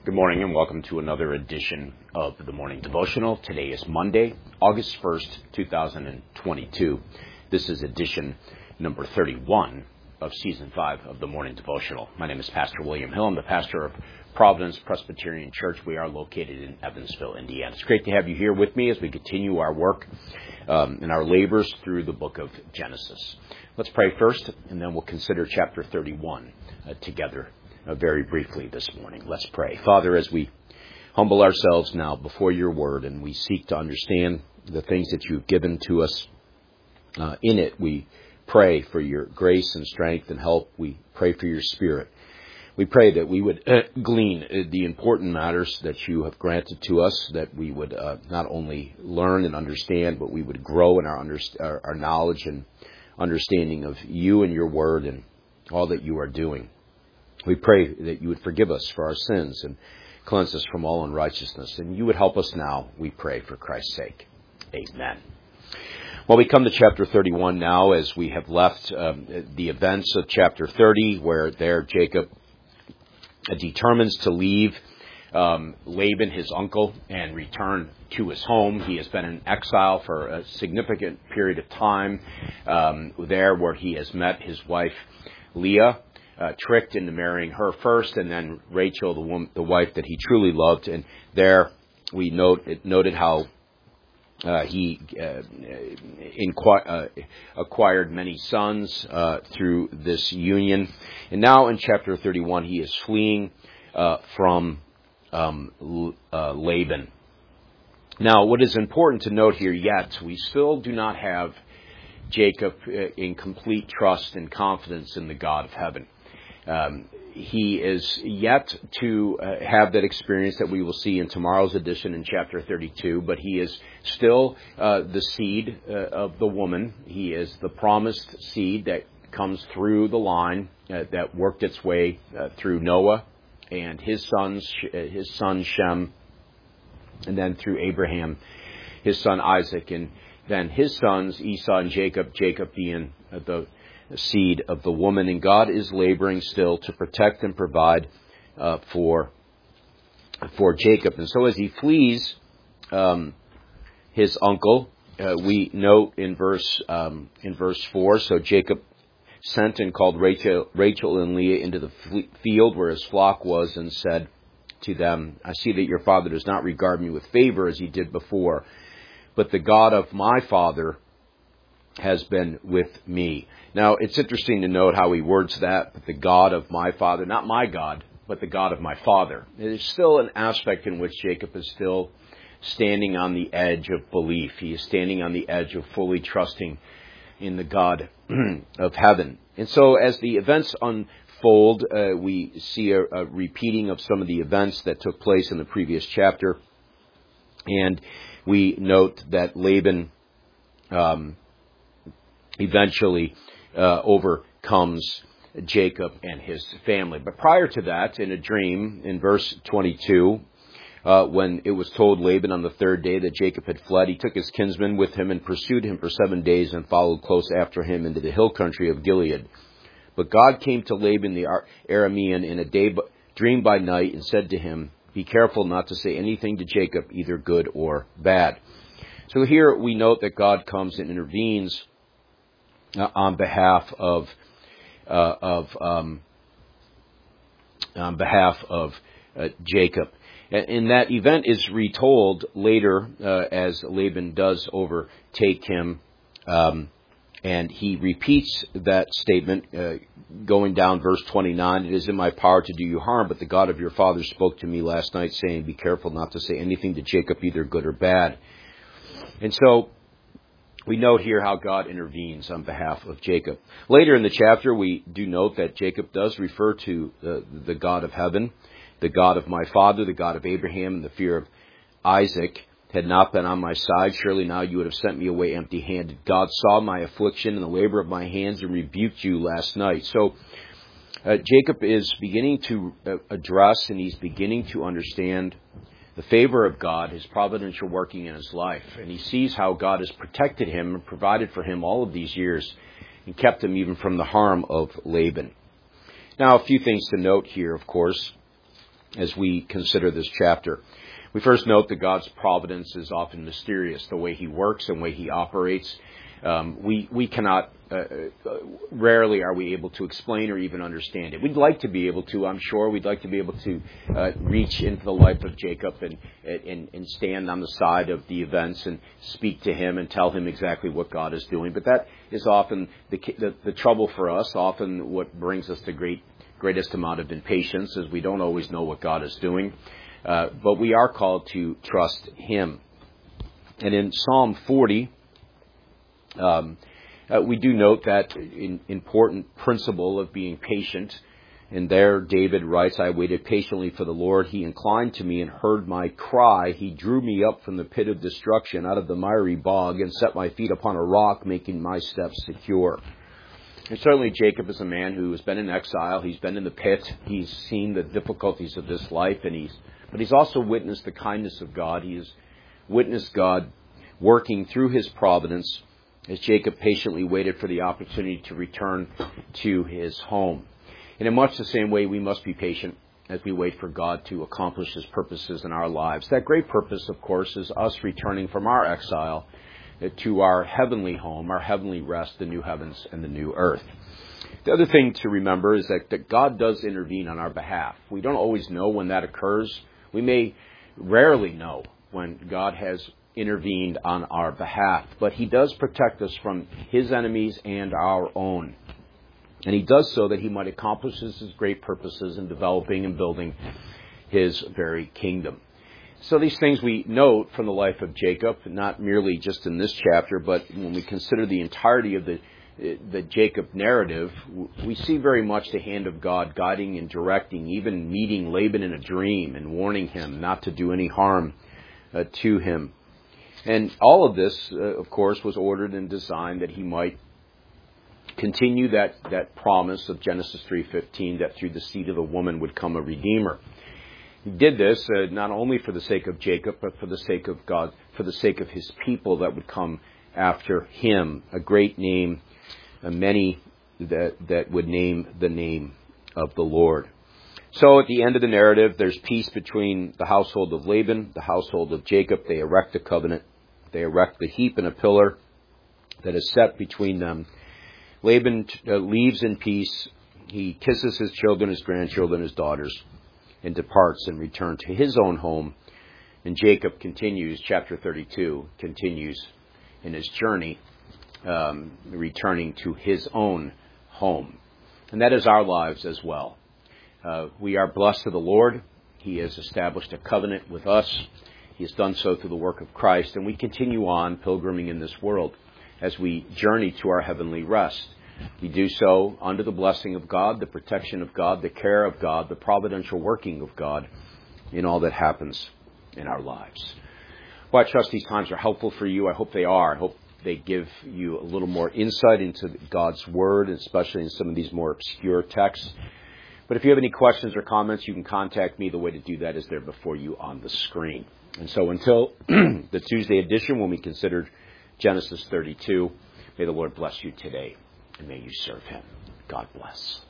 Good morning and welcome to another edition of the Morning Devotional. Today is Monday, August 1st, 2022. This is edition number 31 of Season 5 of the Morning Devotional. My name is Pastor William Hill. I'm the pastor of Providence Presbyterian Church. We are located in Evansville, Indiana. It's great to have you here with me as we continue our work and our labors through the book of Genesis. Let's pray first, and then we'll consider chapter 31 together. Very briefly this morning. Let's pray. Father, as we humble ourselves now before your word and we seek to understand the things that you've given to us in it, we pray for your grace and strength and help. We pray for your spirit. We pray that we would glean the important matters that you have granted to us, that we would not only learn and understand, but we would grow in our knowledge and understanding of you and your word and all that you are doing. We pray that you would forgive us for our sins and cleanse us from all unrighteousness. And you would help us now, we pray, for Christ's sake. Amen. Well, we come to chapter 31 now as we have left the events of chapter 30, where there Jacob determines to leave Laban, his uncle, and return to his home. He has been in exile for a significant period of time there, where he has met his wife Leah. Tricked into marrying her first, and then Rachel, the wife that he truly loved. And there we noted how he acquired many sons through this union. And now in chapter 31, he is fleeing from Laban. Now, what is important to note here yet, we still do not have Jacob in complete trust and confidence in the God of heaven. He is yet to have that experience that we will see in tomorrow's edition in chapter 32, but he is still the seed of the woman. He is the promised seed that comes through the line that worked its way through Noah and his son Shem, and then through Abraham, his son Isaac, and then his sons Esau and Jacob being the seed of the woman. And God is laboring still to protect and provide for Jacob. And so as he flees his uncle, we note in verse 4, so Jacob sent and called Rachel and Leah into the field where his flock was, and said to them, I see that your father does not regard me with favor as he did before, but the God of my father has been with me. Now, it's interesting to note how he words that, the God of my father, not my God, but the God of my father. There's still an aspect in which Jacob is still standing on the edge of belief. He is standing on the edge of fully trusting in the God of heaven. And so as the events unfold, we see a repeating of some of the events that took place in the previous chapter. And we note that Laban eventually overcomes Jacob and his family. But prior to that, in a dream, in verse 22, when it was told Laban on the third day that Jacob had fled, he took his kinsman with him and pursued him for 7 days and followed close after him into the hill country of Gilead. But God came to Laban the Aramean in a dream by night and said to him, be careful not to say anything to Jacob, either good or bad. So here we note that God comes and intervenes on behalf of Jacob. And that event is retold later as Laban does overtake him, and he repeats that statement going down verse 29. It is in my power to do you harm, but the God of your father spoke to me last night, saying, be careful not to say anything to Jacob, either good or bad. And so we note here how God intervenes on behalf of Jacob. Later in the chapter, we do note that Jacob does refer to the God of heaven, the God of my father, the God of Abraham, and the fear of Isaac had not been on my side. Surely now you would have sent me away empty-handed. God saw my affliction and the labor of my hands and rebuked you last night. So Jacob is beginning to address, and he's beginning to understand the favor of God, his providential working in his life. And he sees how God has protected him and provided for him all of these years and kept him even from the harm of Laban. Now, a few things to note here, of course. as we consider this chapter. We first note that God's providence is often mysterious, the way He works and the way He operates. We cannot, rarely are we able to explain or even understand it. We'd like to be able to, I'm sure. We'd like to be able to reach into the life of Jacob and stand on the side of the events and speak to him and tell him exactly what God is doing. But that is often the trouble for us. Often what brings us the greatest amount of impatience is we don't always know what God is doing. But we are called to trust Him. And in Psalm 40, we do note that important principle of being patient. And there David writes, I waited patiently for the Lord. He inclined to me and heard my cry. He drew me up from the pit of destruction, out of the miry bog, and set my feet upon a rock, making my steps secure. And certainly Jacob is a man who has been in exile. He's been in the pit. He's seen the difficulties of this life, but he's also witnessed the kindness of God. He has witnessed God working through His providence as Jacob patiently waited for the opportunity to return to his home. And in much the same way, we must be patient as we wait for God to accomplish His purposes in our lives. That great purpose, of course, is us returning from our exile to our heavenly home, our heavenly rest, the new heavens and the new earth. The other thing to remember is that God does intervene on our behalf. We don't always know when that occurs. We may rarely know when God has intervened on our behalf, but He does protect us from His enemies and our own. And He does so that He might accomplish His great purposes in developing and building His very kingdom. So these things we note from the life of Jacob, not merely just in this chapter, but when we consider the entirety of the Jacob narrative, we see very much the hand of God guiding and directing, even meeting Laban in a dream and warning him not to do any harm to him. And all of this, of course, was ordered and designed that he might continue that promise of Genesis 3:15, that through the seed of the woman would come a redeemer. He did this not only for the sake of Jacob, but for the sake of God, for the sake of His people that would come after him, a great name, many that would name the name of the Lord. So at the end of the narrative, there's peace between the household of Laban, the household of Jacob. They erect a covenant. They erect the heap and a pillar that is set between them. Laban leaves in peace. He kisses his children, his grandchildren, his daughters, and departs and returns to his own home. And Jacob continues, chapter 32, continues in his journey, returning to his own home. And that is our lives as well. We are blessed of the Lord. He has established a covenant with us. He has done so through the work of Christ. And we continue on pilgriming in this world as we journey to our heavenly rest. We do so under the blessing of God, the protection of God, the care of God, the providential working of God in all that happens in our lives. Well, I trust these times are helpful for you. I hope they are. I hope they give you a little more insight into God's Word, especially in some of these more obscure texts. But if you have any questions or comments, you can contact me. The way to do that is there before you on the screen. And so until the Tuesday edition, when we considered Genesis 32, may the Lord bless you today, and may you serve Him. God bless.